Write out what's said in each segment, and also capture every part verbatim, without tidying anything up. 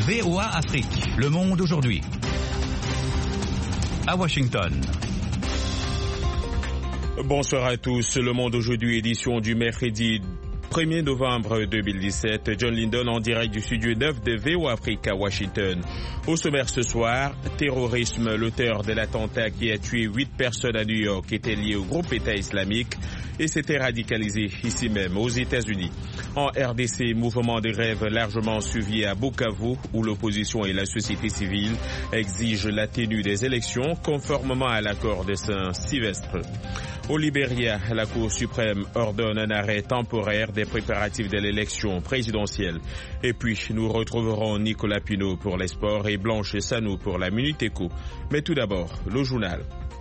V O A Afrique, Le Monde aujourd'hui. À Washington. Bonsoir à tous. Le Monde aujourd'hui, édition du mercredi premier novembre deux mille dix-sept. John Lindon en direct du studio neuf de V O A Afrique à Washington. Au sommaire ce soir, terrorisme. L'auteur de l'attentat qui a tué huit personnes à New York était lié au groupe État islamique et s'était radicalisé ici même aux États-Unis. En R D C, mouvement de grève largement suivi à Bukavu où l'opposition et la société civile exigent la tenue des élections conformément à l'accord de Saint-Sylvestre. Au Libéria, la Cour suprême ordonne un arrêt temporaire des préparatifs de l'élection présidentielle. Et puis, nous retrouverons Nicolas Pinault pour les sports et Blanche Sanou pour la Minute Éco. Mais tout d'abord, le journal.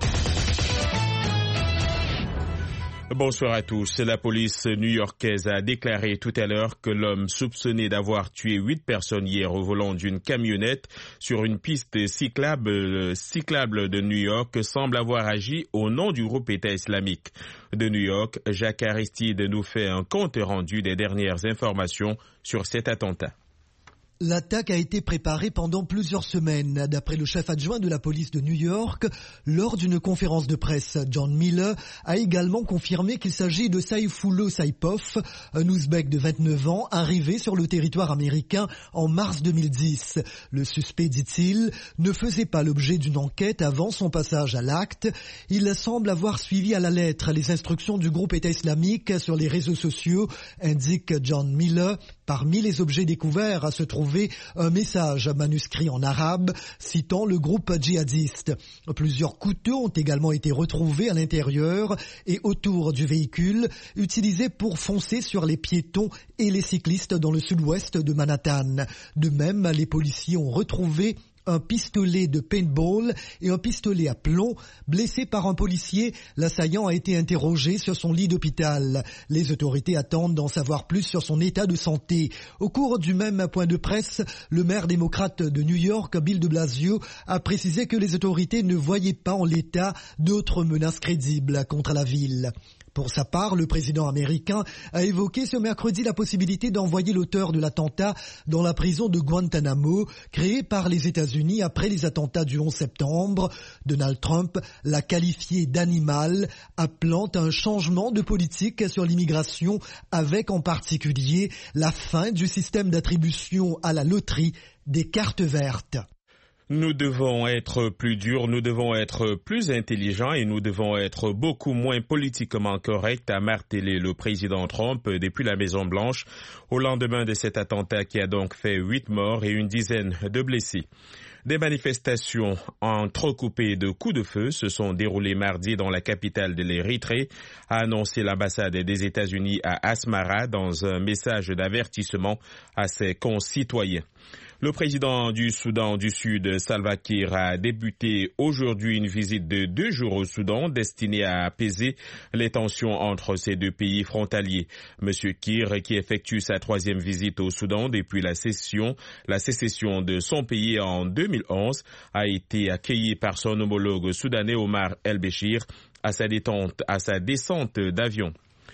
Bonsoir à tous. La police new-yorkaise a déclaré tout à l'heure que l'homme soupçonné d'avoir tué huit personnes hier au volant d'une camionnette sur une piste cyclable, cyclable de New York semble avoir agi au nom du groupe État islamique. De New York, Jacques Aristide nous fait un compte rendu des dernières informations sur cet attentat. L'attaque a été préparée pendant plusieurs semaines. D'après le chef adjoint de la police de New York, lors d'une conférence de presse, John Miller a également confirmé qu'il s'agit de Saifullo Saipov, un ouzbek de vingt-neuf ans, arrivé sur le territoire américain en mars deux mille dix. Le suspect, dit-il, ne faisait pas l'objet d'une enquête avant son passage à l'acte. Il semble avoir suivi à la lettre les instructions du groupe État islamique sur les réseaux sociaux, indique John Miller. Parmi les objets découverts se trouvait un message manuscrit en arabe citant le groupe djihadiste. Plusieurs couteaux ont également été retrouvés à l'intérieur et autour du véhicule, utilisés pour foncer sur les piétons et les cyclistes dans le sud-ouest de Manhattan. De même, les policiers ont retrouvé un pistolet de paintball et un pistolet à plomb. Blessé par un policier, l'assaillant a été interrogé sur son lit d'hôpital. Les autorités attendent d'en savoir plus sur son état de santé. Au cours du même point de presse, le maire démocrate de New York, Bill de Blasio, a précisé que les autorités ne voyaient pas en l'état d'autres menaces crédibles contre la ville. Pour sa part, le président américain a évoqué ce mercredi la possibilité d'envoyer l'auteur de l'attentat dans la prison de Guantanamo, créée par les États-Unis après les attentats du onze septembre. Donald Trump l'a qualifié d'animal, appelant à un changement de politique sur l'immigration, avec en particulier la fin du système d'attribution à la loterie des cartes vertes. Nous devons être plus durs, nous devons être plus intelligents et nous devons être beaucoup moins politiquement corrects, a martelé le président Trump depuis la Maison-Blanche au lendemain de cet attentat qui a donc fait huit morts et une dizaine de blessés. Des manifestations entrecoupées de coups de feu se sont déroulées mardi dans la capitale de l'Érythrée, a annoncé l'ambassade des États-Unis à Asmara dans un message d'avertissement à ses concitoyens. Le président du Soudan du Sud, Salva Kiir, a débuté aujourd'hui une visite de deux jours au Soudan destinée à apaiser les tensions entre ces deux pays frontaliers. Monsieur Kiir, qui effectue sa troisième visite au Soudan depuis la sécession, la sécession de son pays en deux mille onze, a été accueilli par son homologue soudanais Omar El-Béchir à sa détente, à sa descente d'avion.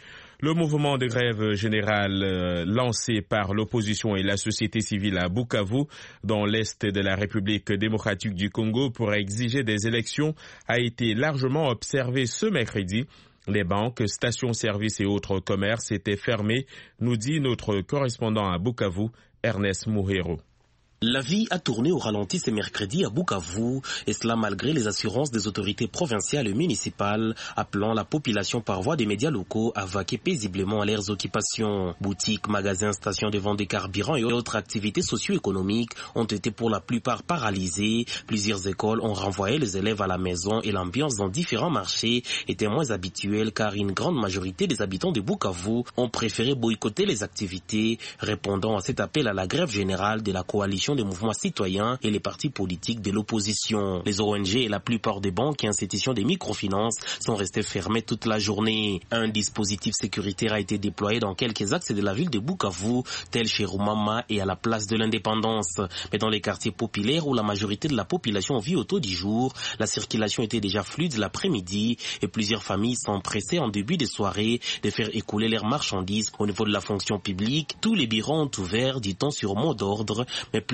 Le mouvement de grève générale euh, lancé par l'opposition et la société civile à Bukavu, dans l'est de la République démocratique du Congo, pour exiger des élections, a été largement observé ce mercredi. Les banques, stations-service et autres commerces étaient fermés, nous dit notre correspondant à Bukavu, Ernest Mouhero. La vie a tourné au ralenti ce mercredi à Bukavu, et cela malgré les assurances des autorités provinciales et municipales, appelant la population par voie des médias locaux à vaquer paisiblement à leurs occupations. Boutiques, magasins, stations de vente de carburant et autres activités socio-économiques ont été pour la plupart paralysées. Plusieurs écoles ont renvoyé les élèves à la maison et l'ambiance dans différents marchés était moins habituelle car une grande majorité des habitants de Bukavu ont préféré boycotter les activités, répondant à cet appel à la grève générale de la coalition des mouvements citoyens et les partis politiques de l'opposition. Les O N G et la plupart des banques et institutions des microfinances sont restés fermés toute la journée. Un dispositif sécuritaire a été déployé dans quelques axes de la ville de Bukavu, tel chez Rumama et à la place de l'Indépendance. Mais dans les quartiers populaires où la majorité de la population vit au taux du jour, la circulation était déjà fluide l'après-midi et plusieurs familles sont pressées en début de soirée de faire écouler leurs marchandises au niveau de la fonction publique. Tous les bureaux ont ouvert, dit-on, sur mot d'ordre, mais plus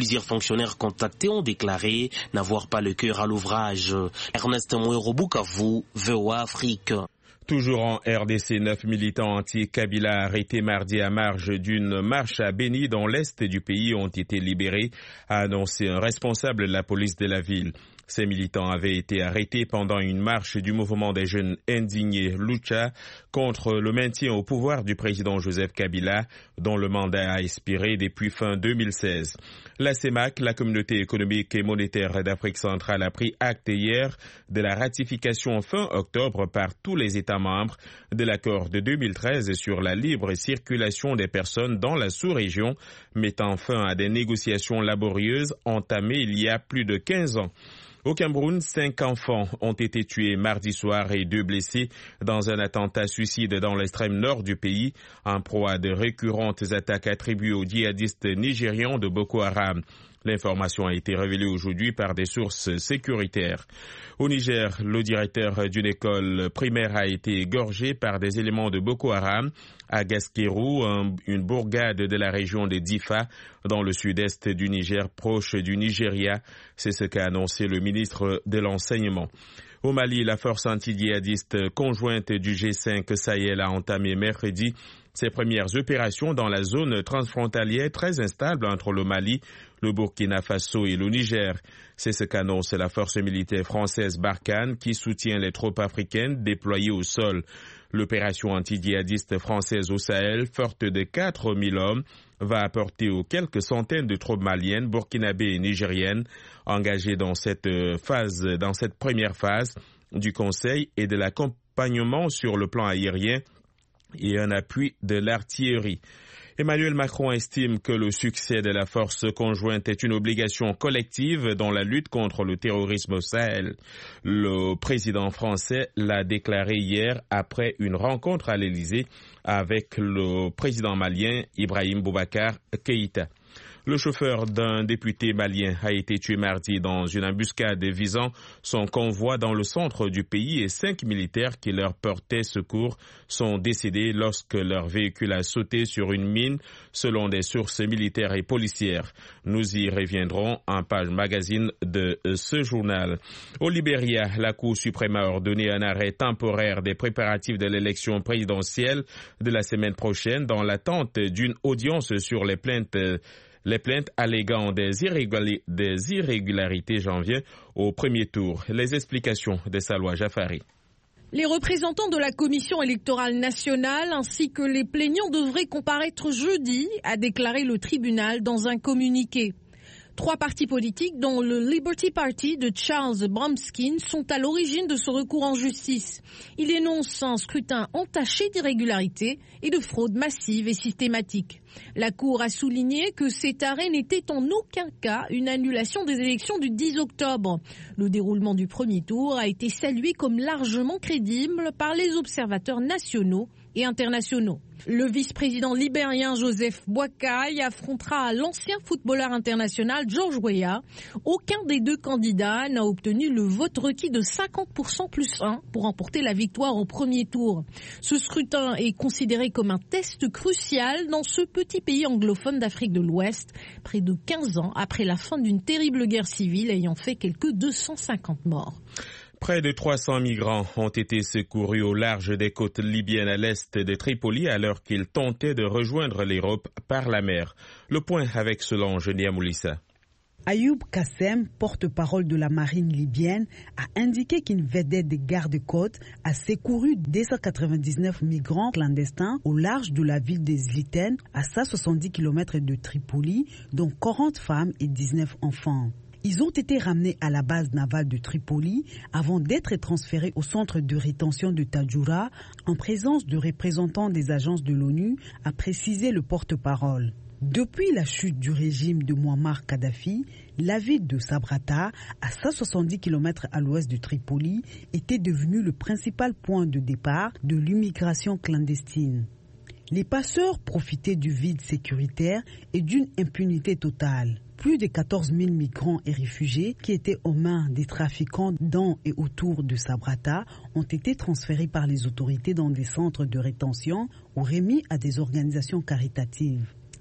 Plusieurs fonctionnaires contactés ont déclaré n'avoir pas le cœur à l'ouvrage. Ernest Mouero, Bukavu, V O A Afrique. Toujours en R D C, neuf militants anti-Kabila arrêtés mardi à marge d'une marche à Beni dans l'est du pays ont été libérés, a annoncé un responsable de la police de la ville. Ces militants avaient été arrêtés pendant une marche du mouvement des jeunes indignés Lucha contre le maintien au pouvoir du président Joseph Kabila, dont le mandat a expiré depuis fin deux mille seize. La CEMAC, la Communauté économique et monétaire d'Afrique centrale, a pris acte hier de la ratification fin octobre par tous les États membres de l'accord de deux mille treize sur la libre circulation des personnes dans la sous-région, mettant fin à des négociations laborieuses entamées il y a plus de quinze ans. Au Cameroun, cinq enfants ont été tués mardi soir et deux blessés dans un attentat suicide dans l'extrême nord du pays, en proie à de récurrentes attaques attribuées aux djihadistes nigérians de Boko Haram. L'information a été révélée aujourd'hui par des sources sécuritaires. Au Niger, le directeur d'une école primaire a été égorgé par des éléments de Boko Haram à Gaskéru, une bourgade de la région de Difa, dans le sud-est du Niger, proche du Nigeria. C'est ce qu'a annoncé le ministre de l'Enseignement. Au Mali, la force anti-djihadiste conjointe du G cinq Sahel a entamé mercredi ses premières opérations dans la zone transfrontalière très instable entre le Mali, le Burkina Faso et le Niger. C'est ce qu'annonce la force militaire française Barkhane qui soutient les troupes africaines déployées au sol. L'opération anti-djihadiste française au Sahel, forte de quatre mille hommes, va apporter aux quelques centaines de troupes maliennes, burkinabées et nigériennes engagées dans cette phase, dans cette première phase du Conseil et de l'accompagnement sur le plan aérien et un appui de l'artillerie. Emmanuel Macron estime que le succès de la force conjointe est une obligation collective dans la lutte contre le terrorisme au Sahel. Le président français l'a déclaré hier après une rencontre à l'Élysée avec le président malien Ibrahim Boubacar Keïta. Le chauffeur d'un député malien a été tué mardi dans une embuscade visant son convoi dans le centre du pays et cinq militaires qui leur portaient secours sont décédés lorsque leur véhicule a sauté sur une mine, selon des sources militaires et policières. Nous y reviendrons en page magazine de ce journal. Au Libéria, la Cour suprême a ordonné un arrêt temporaire des préparatifs de l'élection présidentielle de la semaine prochaine dans l'attente d'une audience sur les plaintes Les plaintes alléguant des, irrégulari- des irrégularités, j'en viens, au premier tour. Les explications de Salwa Jafari. Les représentants de la Commission électorale nationale ainsi que les plaignants devraient comparaître jeudi, a déclaré le tribunal dans un communiqué. Trois partis politiques, dont le Liberty Party de Charles Bromskin, sont à l'origine de ce recours en justice. Il énonce un scrutin entaché d'irrégularités et de fraude massive et systématique. La Cour a souligné que cet arrêt n'était en aucun cas une annulation des élections du dix octobre. Le déroulement du premier tour a été salué comme largement crédible par les observateurs nationaux et internationaux. Le vice-président libérien Joseph Boakai affrontera l'ancien footballeur international George Weah. Aucun des deux candidats n'a obtenu le vote requis de cinquante pour cent plus un pour remporter la victoire au premier tour. Ce scrutin est considéré comme un test crucial dans ce petit pays anglophone d'Afrique de l'Ouest, près de quinze ans après la fin d'une terrible guerre civile ayant fait quelques deux cent cinquante morts. Près de trois cents migrants ont été secourus au large des côtes libyennes à l'est de Tripoli alors qu'ils tentaient de rejoindre l'Europe par la mer. Le point avec Solange Niamoulissa. Ayoub Kassem, porte-parole de la marine libyenne, a indiqué qu'une vedette des gardes-côtes a secouru deux cent quatre-vingt-dix-neuf migrants clandestins au large de la ville de Zliten, à cent soixante-dix kilomètres de Tripoli, dont quarante femmes et dix-neuf enfants. Ils ont été ramenés à la base navale de Tripoli avant d'être transférés au centre de rétention de Tadjoura en présence de représentants des agences de l'ONU, a précisé le porte-parole. Depuis la chute du régime de Muammar Kadhafi, la ville de Sabrata, à cent soixante-dix kilomètres à l'ouest de Tripoli, était devenue le principal point de départ de l'immigration clandestine. Les passeurs profitaient du vide sécuritaire et d'une impunité totale. Plus de quatorze mille migrants et réfugiés qui étaient aux mains des trafiquants dans et autour de Sabrata ont été transférés par les autorités dans des centres de rétention ou remis à des organisations caritatives.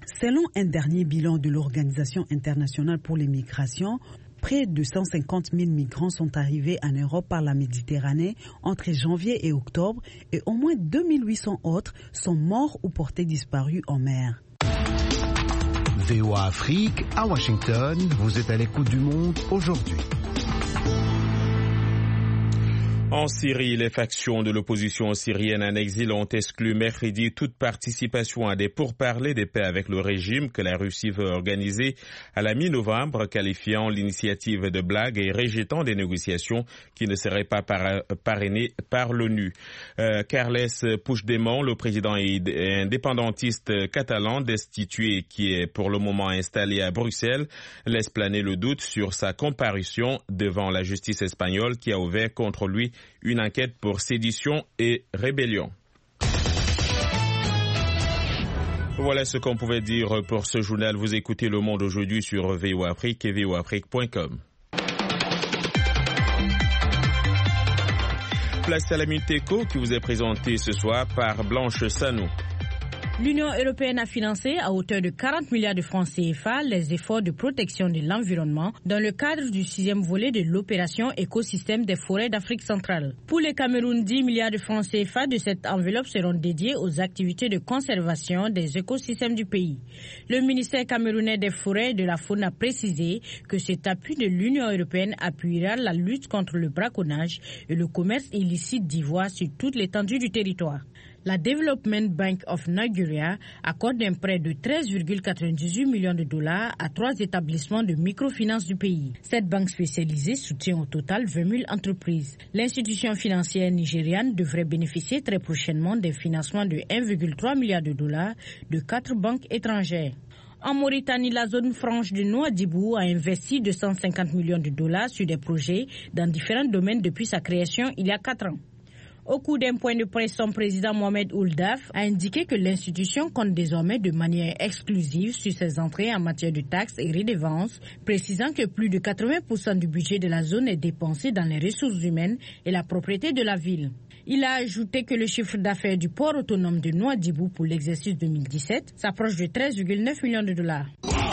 Selon un dernier bilan de l'Organisation internationale pour les migrations, près de cent cinquante mille migrants sont arrivés en Europe par la Méditerranée entre janvier et octobre et au moins deux mille huit cents autres sont morts ou portés disparus en mer. V O A Afrique, à Washington, vous êtes à l'écoute du monde aujourd'hui. En Syrie, les factions de l'opposition syrienne en exil ont exclu mercredi toute participation à des pourparlers de paix avec le régime que la Russie veut organiser à la mi-novembre, qualifiant l'initiative de blague et rejetant des négociations qui ne seraient pas par, parrainées par l'ONU. Euh, Carles Puigdemont, le président indépendantiste catalan destitué qui est pour le moment installé à Bruxelles, laisse planer le doute sur sa comparution devant la justice espagnole qui a ouvert contre lui une enquête pour sédition et rébellion. Voilà ce qu'on pouvait dire pour ce journal. Vous écoutez Le Monde aujourd'hui sur V O A Afrique et v o afrique point com. Place à la Minute Éco qui vous est présentée ce soir par Blanche Sanou. L'Union européenne a financé à hauteur de quarante milliards de francs C F A les efforts de protection de l'environnement dans le cadre du sixième volet de l'opération écosystème des forêts d'Afrique centrale. Pour le Cameroun, dix milliards de francs C F A de cette enveloppe seront dédiés aux activités de conservation des écosystèmes du pays. Le ministère camerounais des forêts et de la faune a précisé que cet appui de l'Union européenne appuiera la lutte contre le braconnage et le commerce illicite d'ivoire sur toute l'étendue du territoire. La Development Bank of Nigeria accorde un prêt de treize virgule quatre-vingt-dix-huit millions de dollars à trois établissements de microfinance du pays. Cette banque spécialisée soutient au total vingt mille entreprises. L'institution financière nigériane devrait bénéficier très prochainement des financements de un virgule trois milliard de dollars de quatre banques étrangères. En Mauritanie, la zone franche de Nouadhibou a investi deux cent cinquante millions de dollars sur des projets dans différents domaines depuis sa création il y a quatre ans. Au cours d'un point de presse, son président Mohamed Ould Daf a indiqué que l'institution compte désormais de manière exclusive sur ses entrées en matière de taxes et redevances, précisant que plus de quatre-vingts pour cent du budget de la zone est dépensé dans les ressources humaines et la propriété de la ville. Il a ajouté que le chiffre d'affaires du port autonome de Nouadhibou pour l'exercice deux mille dix-sept s'approche de treize virgule neuf millions de dollars.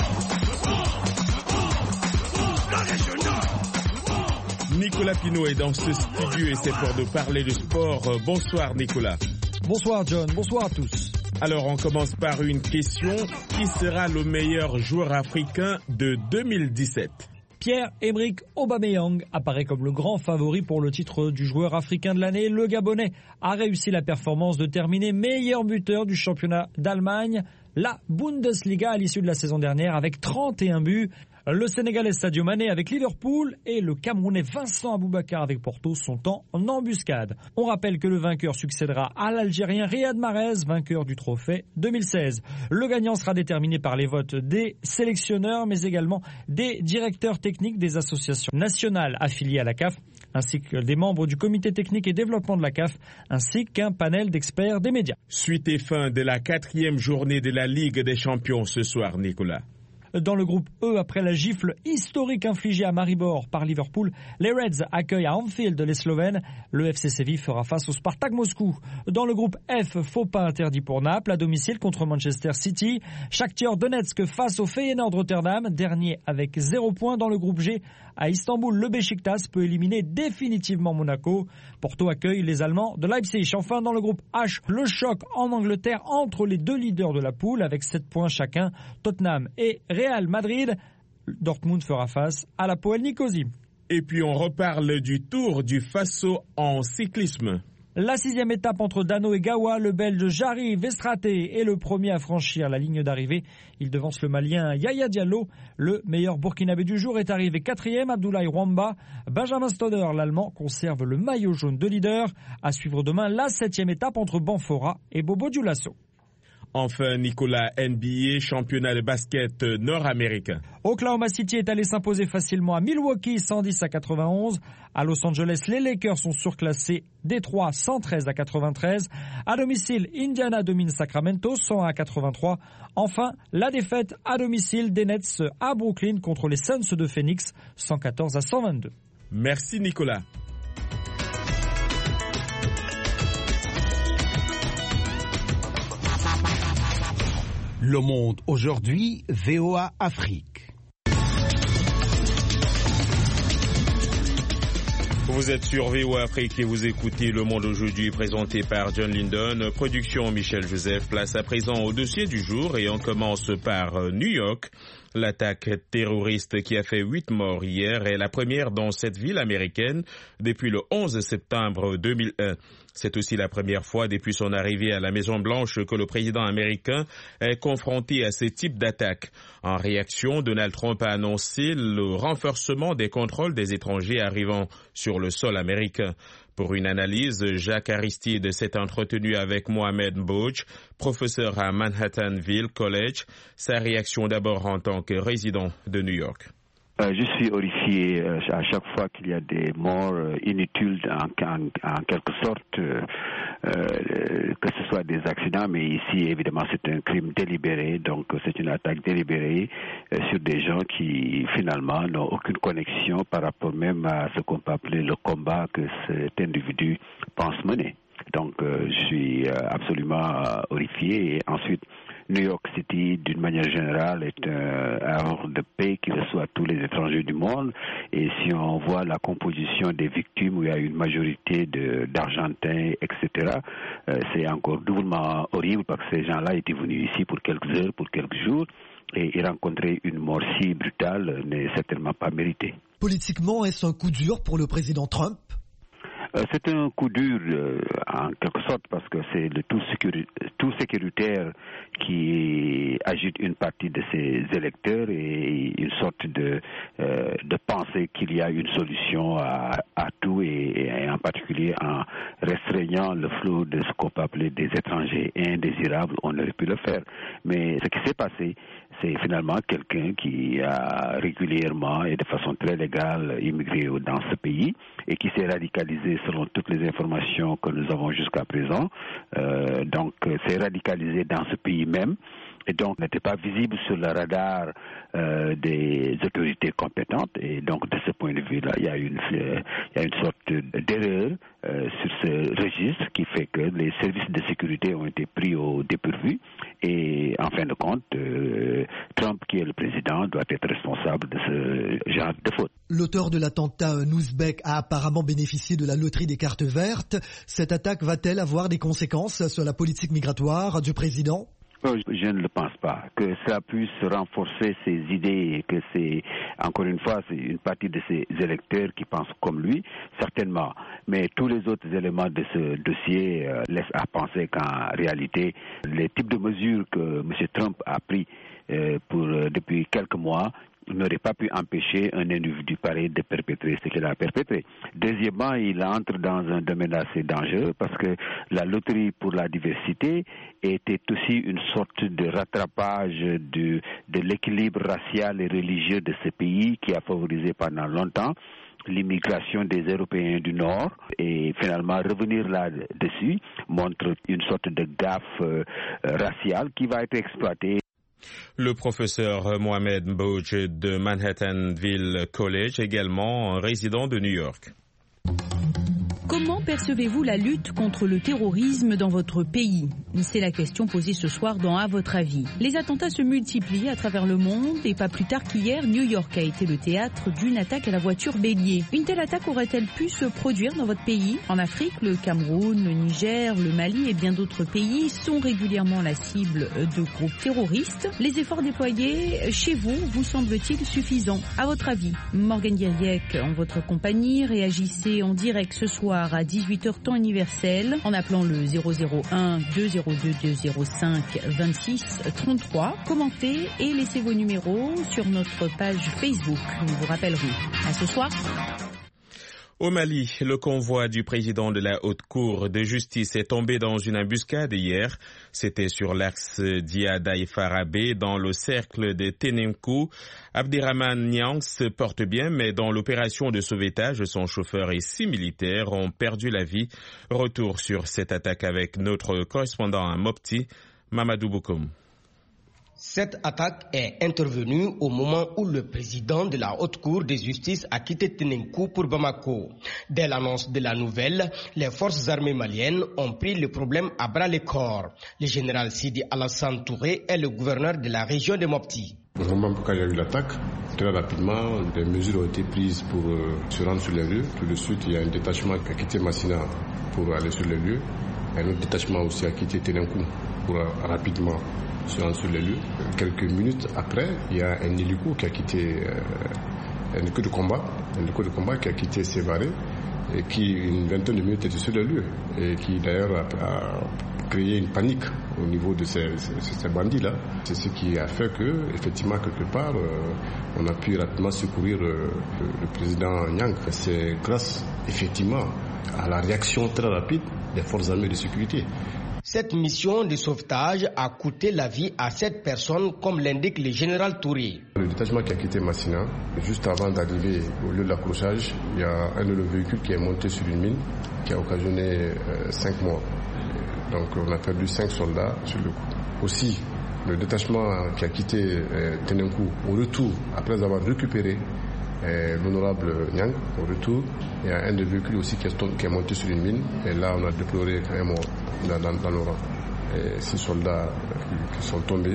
Nicolas Pinault est dans ce studio et c'est pour nous parler de sport. Bonsoir Nicolas. Bonsoir John, bonsoir à tous. Alors on commence par une question. Qui sera le meilleur joueur africain de deux mille dix-sept ? Pierre-Emerick Aubameyang apparaît comme le grand favori pour le titre du joueur africain de l'année. Le Gabonais a réussi la performance de terminer meilleur buteur du championnat d'Allemagne, la Bundesliga, à l'issue de la saison dernière avec trente et un buts. Le Sénégalais Sadio Mané avec Liverpool et le Camerounais Vincent Aboubakar avec Porto sont en embuscade. On rappelle que le vainqueur succédera à l'Algérien Riyad Mahrez, vainqueur du trophée deux mille seize. Le gagnant sera déterminé par les votes des sélectionneurs, mais également des directeurs techniques des associations nationales affiliées à la C A F, ainsi que des membres du comité technique et développement de la C A F, ainsi qu'un panel d'experts des médias. Suite et fin de la quatrième journée de la Ligue des Champions ce soir, Nicolas. Dans le groupe E, après la gifle historique infligée à Maribor par Liverpool, les Reds accueillent à Anfield les Slovènes. Le F C Séville fera face au Spartak Moscou. Dans le groupe F, faux pas interdit pour Naples à domicile contre Manchester City. Shakhtar Donetsk face au Feyenoord Rotterdam, dernier avec zéro point. Dans le groupe G, à Istanbul, le Beşiktaş peut éliminer définitivement Monaco. Porto accueille les Allemands de Leipzig. Enfin, dans le groupe H, le choc en Angleterre entre les deux leaders de la poule avec sept points chacun, Tottenham et Real Madrid. Dortmund fera face à la Poel Nicosie. Et puis on reparle du Tour du Faso en cyclisme. La sixième étape entre Dano et Gawa, le Belge Jari Vestraté est le premier à franchir la ligne d'arrivée. Il devance le Malien Yaya Diallo. Le meilleur Burkinabé du jour est arrivé quatrième, Abdoulaye Wamba. Benjamin Stoder, l'Allemand, conserve le maillot jaune de leader. À suivre demain la septième étape entre Banfora et Bobo Dioulasso. Enfin, Nicolas, N B A, championnat de basket nord-américain. Oklahoma City est allé s'imposer facilement à Milwaukee, cent dix à quatre-vingt-onze. À Los Angeles, les Lakers sont surclassés, Détroit, cent treize à quatre-vingt-treize. À domicile, Indiana domine Sacramento, cent un à quatre-vingt-trois. Enfin, la défaite à domicile des Nets à Brooklyn contre les Suns de Phoenix, cent quatorze à cent vingt-deux. Merci Nicolas. Le Monde aujourd'hui, V O A Afrique. Vous êtes sur V O A Afrique et vous écoutez Le Monde aujourd'hui présenté par John Lyndon. Production Michel Joseph. Place à présent au dossier du jour et on commence par New York. L'attaque terroriste qui a fait huit morts hier est la première dans cette ville américaine depuis le onze septembre deux mille un. C'est aussi la première fois depuis son arrivée à la Maison-Blanche que le président américain est confronté à ce type d'attaque. En réaction, Donald Trump a annoncé le renforcement des contrôles des étrangers arrivant sur le sol américain. Pour une analyse, Jacques Aristide s'est entretenu avec Mohamed Mbouch, professeur à Manhattanville College. Sa réaction d'abord en tant que résident de New York. Euh, je suis horrifié euh, à chaque fois qu'il y a des morts euh, inutiles en, en, en quelque sorte, euh, euh, que ce soit des accidents, mais ici évidemment c'est un crime délibéré, donc c'est une attaque délibérée euh, sur des gens qui finalement n'ont aucune connexion par rapport même à ce qu'on peut appeler le combat que cet individu pense mener. Donc euh, je suis euh, absolument euh, horrifié. Et ensuite, New York City, d'une manière générale, est un havre de paix qui reçoit tous les étrangers du monde. Et si on voit la composition des victimes, où il y a une majorité de, d'Argentins, et cetera, euh, c'est encore doublement horrible parce que ces gens-là étaient venus ici pour quelques heures, pour quelques jours, et y rencontrer une mort si brutale n'est certainement pas méritée. Politiquement, est-ce un coup dur pour le président Trump ? Euh, c'est un coup dur euh, en quelque sorte parce que c'est le tout, sécuri- tout sécuritaire qui agite une partie de ses électeurs et une sorte de, euh, de pensée qu'il y a une solution à, à tout et, et en particulier en restreignant le flot de ce qu'on peut appeler des étrangers indésirables, on aurait pu le faire. Mais ce qui s'est passé, c'est finalement quelqu'un qui a régulièrement et de façon très légale immigré dans ce pays et qui s'est radicalisé selon toutes les informations que nous avons jusqu'à présent. Euh, donc, s'est radicalisé dans ce pays même et donc n'était pas visible sur le radar euh, des autorités compétentes. Et donc, de ce point de vue-là, il y a une, euh, il y a une sorte d'erreur euh, sur ce registre qui fait que les services de sécurité ont été pris au dépourvu. Et en fin de compte, euh, Trump, qui est le président, doit être responsable de ce genre de faute. L'auteur de l'attentat Nouzbek a apparemment bénéficié de la loterie des cartes vertes. Cette attaque va-t-elle avoir des conséquences sur la politique migratoire du président ? Je ne le pense pas. Que ça puisse renforcer ses idées et que c'est, encore une fois, c'est une partie de ses électeurs qui pensent comme lui, certainement. Mais tous les autres éléments de ce dossier euh, laissent à penser qu'en réalité, les types de mesures que M. Trump a pris euh, pour, euh, depuis quelques mois n'aurait pas pu empêcher un individu pareil de perpétrer ce qu'il a perpétré. Deuxièmement, il entre dans un domaine assez dangereux parce que la loterie pour la diversité était aussi une sorte de rattrapage de, de l'équilibre racial et religieux de ce pays qui a favorisé pendant longtemps l'immigration des Européens du Nord et finalement revenir là-dessus montre une sorte de gaffe euh, raciale qui va être exploitée. Le professeur Mohamed Mbouch de Manhattanville College, également résident de New York. Comment percevez-vous la lutte contre le terrorisme dans votre pays? C'est la question posée ce soir dans À votre avis. Les attentats se multiplient à travers le monde et pas plus tard qu'hier, New York a été le théâtre d'une attaque à la voiture bélier. Une telle attaque aurait-elle pu se produire dans votre pays? En Afrique, le Cameroun, le Niger, le Mali et bien d'autres pays sont régulièrement la cible de groupes terroristes. Les efforts déployés chez vous vous semblent-ils suffisants? À votre avis? Morgane Guiriec, en votre compagnie, réagissez en direct ce soir à dix-huit heures temps universel en appelant le zéro zéro un deux zéro deux deux zéro cinq vingt-six trente-trois. Commentez et laissez vos numéros sur notre page Facebook. Nous vous rappellerons. À ce soir. Au Mali, le convoi du président de la Haute Cour de justice est tombé dans une embuscade hier. C'était sur l'axe Diadaï-Farabé, dans le cercle de Ténémkou. Abderrahmane Niang se porte bien, mais dans l'opération de sauvetage, son chauffeur et six militaires ont perdu la vie. Retour sur cette attaque avec notre correspondant à Mopti, Mamadou Boukoum. Cette attaque est intervenue au moment où le président de la Haute Cour de justice a quitté Tenenkou pour Bamako. Dès l'annonce de la nouvelle, les forces armées maliennes ont pris le problème à bras-le-corps. Le général Sidi Alassane Touré est le gouverneur de la région de Mopti. Au moment où il y a eu l'attaque, très rapidement, des mesures ont été prises pour euh, se rendre sur les lieux. Tout de suite, il y a un détachement qui a quitté Massina pour aller sur les lieux. Un autre détachement aussi a quitté Tenenkou pour euh, rapidement se rendre sur les lieux. Quelques minutes après, il y a un hélico qui a quitté euh, un hélico de combat, un hélico de combat qui a quitté Sévaré et qui une vingtaine de minutes était sur les lieux et qui d'ailleurs a, a créé une panique au niveau de ces, ces, ces bandits-là. C'est ce qui a fait que, effectivement, quelque part, euh, on a pu rapidement secourir euh, le, le président Nyang. C'est grâce, effectivement, à la réaction très rapide des forces armées de sécurité. Cette mission de sauvetage a coûté la vie à sept personnes, comme l'indique le général Touré. Le détachement qui a quitté Massina, juste avant d'arriver au lieu de l'accrochage, il y a un de nos véhicules qui est monté sur une mine qui a occasionné euh, cinq morts. Donc on a perdu cinq soldats sur le coup. Aussi, le détachement qui a quitté euh, Tenenkou, au retour, après avoir récupéré euh, l'honorable Nyang, au retour, il y a un des véhicules aussi qui est, qui est monté sur une mine, et là on a déploré un mort dans, dans, dans le rang. Et six soldats qui, qui sont tombés,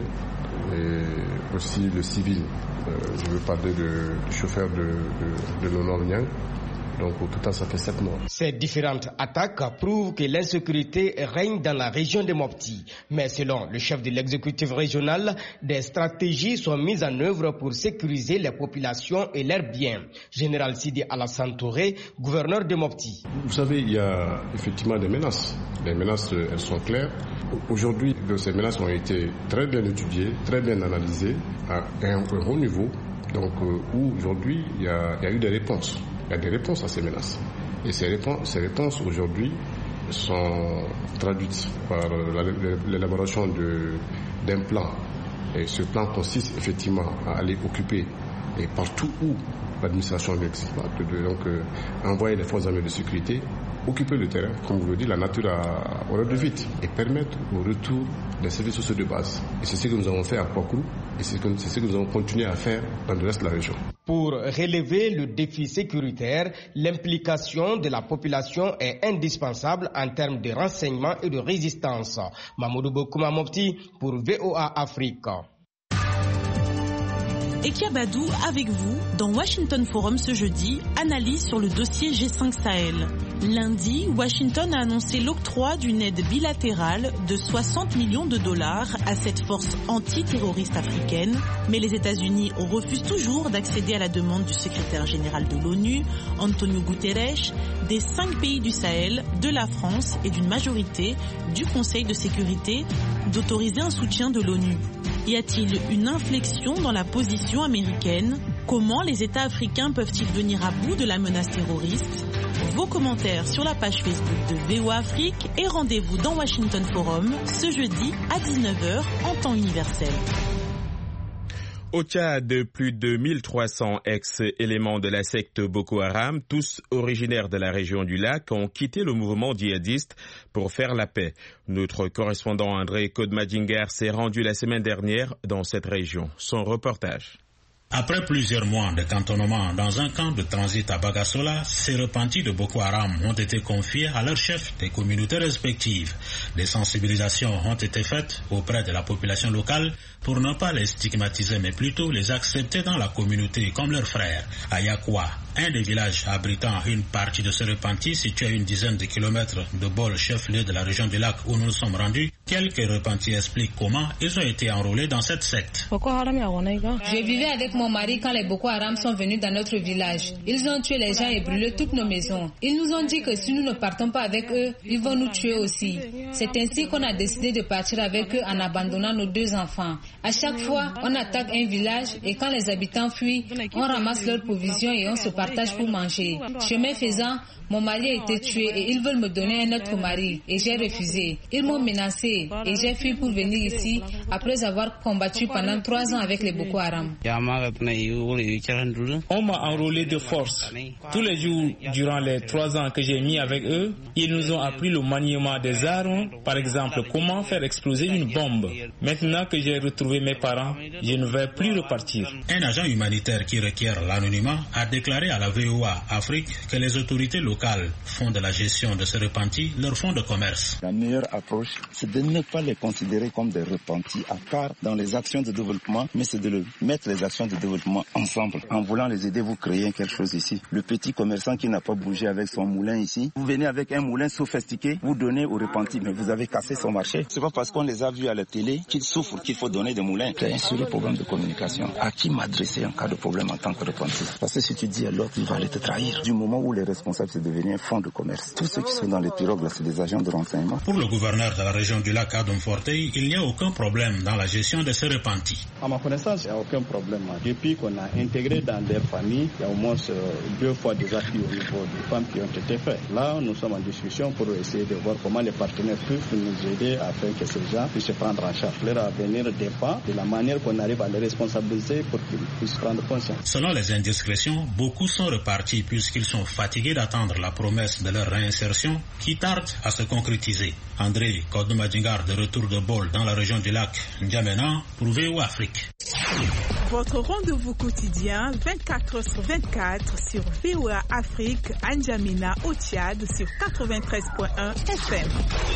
et aussi le civil, euh, je veux parler de, du chauffeur de, de, de l'honorable Nyang. Donc au total, ça fait sept morts. Ces différentes attaques prouvent que l'insécurité règne dans la région de Mopti. Mais selon le chef de l'exécutif régional, des stratégies sont mises en œuvre pour sécuriser les populations et leurs biens. Général Sidi Alassane Touré, gouverneur de Mopti. Vous savez, il y a effectivement des menaces. Les menaces, elles sont claires. Aujourd'hui, ces menaces ont été très bien étudiées, très bien analysées, à un haut niveau. Donc où aujourd'hui, il y a, il y a eu des réponses. Il y a des réponses à ces menaces. Et ces réponses, ces réponses aujourd'hui sont traduites par l'élaboration d'un plan. Et ce plan consiste effectivement à aller occuper, et partout où l'administration l'exige, donc euh, envoyer les forces armées de sécurité, occuper le terrain, comme vous le dites, la nature a horreur de vite, et permettre au retour des services sociaux de base. Et c'est ce que nous avons fait à Pokrou, et c'est ce que nous avons continué à faire dans le reste de la région. Pour relever le défi sécuritaire, l'implication de la population est indispensable en termes de renseignement et de résistance. Mamoudou Bokouma Mopti pour V O A Afrique. Ekia Badou avec vous dans Washington Forum ce jeudi, analyse sur le dossier G cinq Sahel. Lundi, Washington a annoncé l'octroi d'une aide bilatérale de soixante millions de dollars à cette force antiterroriste africaine, mais les États-Unis refusent toujours d'accéder à la demande du secrétaire général de l'ONU, Antonio Guterres, des cinq pays du Sahel, de la France et d'une majorité du Conseil de sécurité d'autoriser un soutien de l'ONU. Y a-t-il une inflexion dans la position américaine? Comment les États africains peuvent-ils venir à bout de la menace terroriste? Vos commentaires sur la page Facebook de V O A Afrique et rendez-vous dans Washington Forum ce jeudi à dix-neuf heures en temps universel. Au Tchad, plus de mille trois cents ex-éléments de la secte Boko Haram, tous originaires de la région du lac, ont quitté le mouvement djihadiste pour faire la paix. Notre correspondant André Kodmadjinger s'est rendu la semaine dernière dans cette région. Son reportage. Après plusieurs mois de cantonnement dans un camp de transit à Bagasola, ces repentis de Boko Haram ont été confiés à leurs chefs des communautés respectives. Des sensibilisations ont été faites auprès de la population locale pour ne pas les stigmatiser mais plutôt les accepter dans la communauté comme leurs frères. À Yakwa, un des villages abritant une partie de ces repentis situé à une dizaine de kilomètres de Bol, chef-lieu de la région du lac où nous nous sommes rendus, quelques repentis expliquent comment ils ont été enrôlés dans cette secte. Je vivais avec mon mari quand les Boko Haram sont venus dans notre village. Ils ont tué les gens et brûlé toutes nos maisons. Ils nous ont dit que si nous ne partons pas avec eux, ils vont nous tuer aussi. C'est ainsi qu'on a décidé de partir avec eux en abandonnant nos deux enfants. À chaque fois, on attaque un village et quand les habitants fuient, on ramasse leurs provisions et on se partage pour manger. Chemin faisant, mon mari a été tué et ils veulent me donner un autre mari et j'ai refusé. Ils m'ont menacé et j'ai fui pour venir ici après avoir combattu pendant trois ans avec les Boko Haram. On m'a enrôlé de force. Tous les jours, durant les trois ans que j'ai mis avec eux, ils nous ont appris le maniement des armes, par exemple comment faire exploser une bombe. Maintenant que j'ai retrouvé mes parents, je ne vais plus repartir. Un agent humanitaire qui requiert l'anonymat a déclaré à la V O A Afrique que les autorités locales font de la gestion de ces repentis leur fonds de commerce. La meilleure approche, c'est de ne pas les considérer comme des repentis à part dans les actions de développement, mais c'est de le mettre les actions de développement ensemble. En voulant les aider, vous créez quelque chose ici. Le petit commerçant qui n'a pas bougé avec son moulin ici, vous venez avec un moulin sophistiqué, vous donnez aux repentis, mais vous avez cassé son marché. C'est pas parce qu'on les a vus à la télé qu'ils souffrent qu'il faut donner des moulins. C'est un sérieux problème de communication. À qui m'adresser en cas de problème en tant que repenti? Parce que si tu dis à l'autre, il va aller te trahir. Du moment où les responsables c'est devenu un fonds de commerce, tous ceux qui sont dans les pirogues là, c'est des agents de renseignement. Pour le gouverneur de la région du lac Adam Fortey, il n'y a aucun problème dans la gestion de ces repentis. À ma connaissance, il n'y a aucun problème. Depuis qu'on a intégré dans des familles, il y a au moins deux fois des acquis au niveau des femmes qui ont été faits. Là, nous sommes en discussion pour essayer de voir comment les partenaires peuvent nous aider afin que ces gens puissent se prendre en charge. Leur avenir dépend de la manière qu'on arrive à les responsabiliser pour qu'ils puissent prendre conscience. Selon les indiscrétions, beaucoup sont repartis puisqu'ils sont fatigués d'attendre la promesse de leur réinsertion qui tarde à se concrétiser. André Kodoumadjingar de retour de Bol dans la région du lac N'Djamena pour V O A Afrique. Votre rendez-vous quotidien vingt-quatre heures sur vingt-quatre sur V O A Afrique à N'Djamena au Tchad sur quatre-vingt-treize point un F M.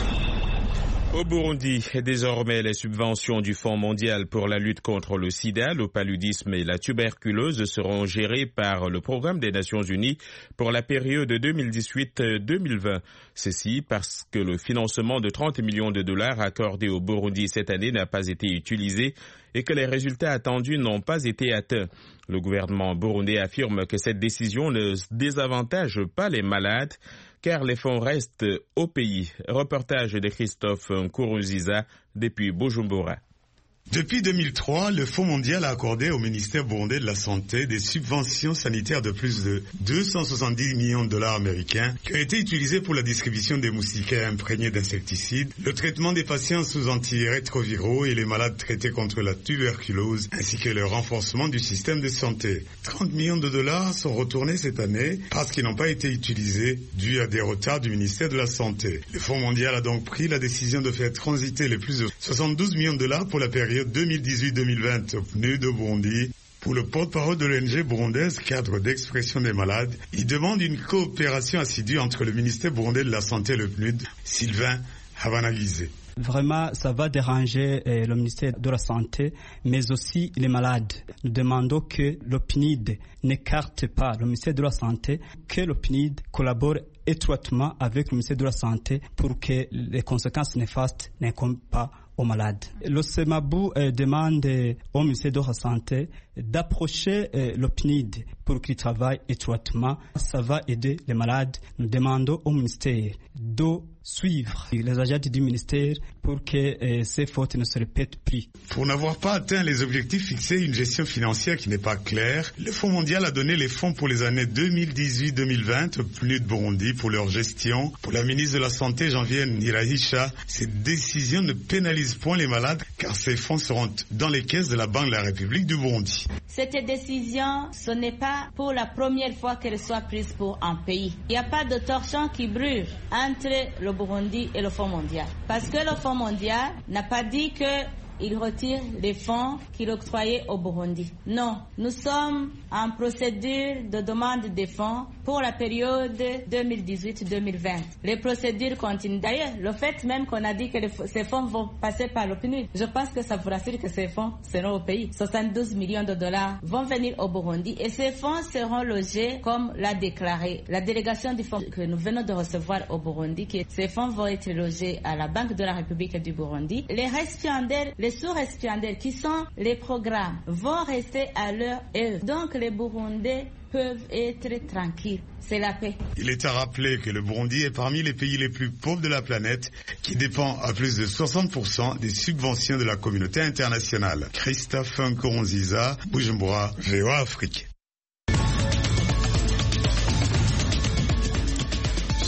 Au Burundi, désormais, les subventions du Fonds mondial pour la lutte contre le sida, le paludisme et la tuberculose seront gérées par le Programme des Nations Unies pour la période deux mille dix-huit deux mille vingt. Ceci parce que le financement de trente millions de dollars accordé au Burundi cette année n'a pas été utilisé et que les résultats attendus n'ont pas été atteints. Le gouvernement burundais affirme que cette décision ne désavantage pas les malades car les fonds restent au pays. Reportage de Christophe Nkuruziza depuis Bujumbura. Depuis deux mille trois, le Fonds mondial a accordé au ministère burundais de la Santé des subventions sanitaires de plus de deux cent soixante-dix millions de dollars américains qui ont été utilisés pour la distribution des moustiquaires imprégnés d'insecticides, le traitement des patients sous antirétroviraux et les malades traités contre la tuberculose, ainsi que le renforcement du système de santé. trente millions de dollars sont retournés cette année parce qu'ils n'ont pas été utilisés dû à des retards du ministère de la Santé. Le Fonds mondial a donc pris la décision de faire transiter les plus de soixante-douze millions de dollars pour la période deux mille dix-huit deux mille vingt au P N U D de Burundi. Pour le porte-parole de l'O N G burundaise, cadre d'expression des malades, il demande une coopération assidue entre le ministère burundais de la Santé et le P N U D, Sylvain Habanagize. Vraiment, ça va déranger euh, le ministère de la Santé, mais aussi les malades. Nous demandons que le P N U D n'écarte pas le ministère de la Santé, que le P N U D collabore étroitement avec le ministère de la Santé pour que les conséquences néfastes n'incombent pas aux malades. Le SEMABU euh, demande euh, au ministère de la Santé d'approcher euh, le P N U D pour qu'il travaille étroitement. Ça va aider les malades. Nous demandons au ministère de suivre les agents du ministère pour que euh, ces fautes ne se répètent plus. Pour n'avoir pas atteint les objectifs fixés, une gestion financière qui n'est pas claire, le Fonds mondial a donné les fonds pour les années deux mille dix-huit deux mille vingt au P N U D Burundi pour leur gestion. Pour la ministre de la Santé, Janvière Nirahisha, cette décision ne pénalise point les malades car ces fonds seront dans les caisses de la Banque de la République du Burundi. Cette décision, ce n'est pas pour la première fois qu'elle soit prise pour un pays. Il n'y a pas de torchon qui brûle entre le Burundi et le Fonds mondial. Parce que le Fonds mondial n'a pas dit qu'il retire les fonds qu'il octroyait au Burundi. Non, nous sommes en procédure de demande des fonds pour la période deux mille dix-huit deux mille vingt. Les procédures continuent. D'ailleurs, le fait même qu'on a dit que les, ces fonds vont passer par le P N U D, je pense que ça vous rassure que ces fonds seront au pays. soixante-douze millions de dollars vont venir au Burundi et ces fonds seront logés comme l'a déclaré la délégation du fonds que nous venons de recevoir au Burundi, que ces fonds vont être logés à la Banque de la République du Burundi. Les récipiendaires, les sous-récipiendaires qui sont les programmes vont rester à leur œuvre. Donc les Burundais peuvent être tranquilles. C'est la paix. Il est à rappeler que le Burundi est parmi les pays les plus pauvres de la planète qui dépend à plus de soixante pour cent des subventions de la communauté internationale. Christophe Nkuruziza, Bujumbura, V O A Afrique.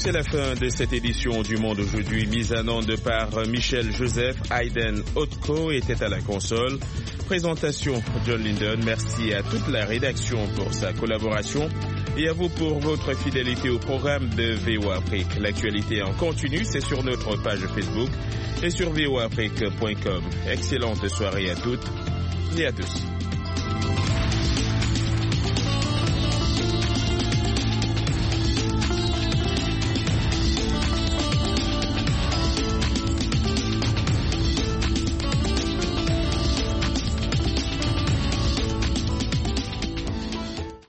C'est la fin de cette édition du Monde aujourd'hui, mise en onde par Michel Joseph. Aiden Otko était à la console. Présentation John Linden. Merci à toute la rédaction pour sa collaboration et à vous pour votre fidélité au programme de V O A Afrique. L'actualité en continu, c'est sur notre page Facebook et sur v o afrique point com. Excellente soirée à toutes et à tous.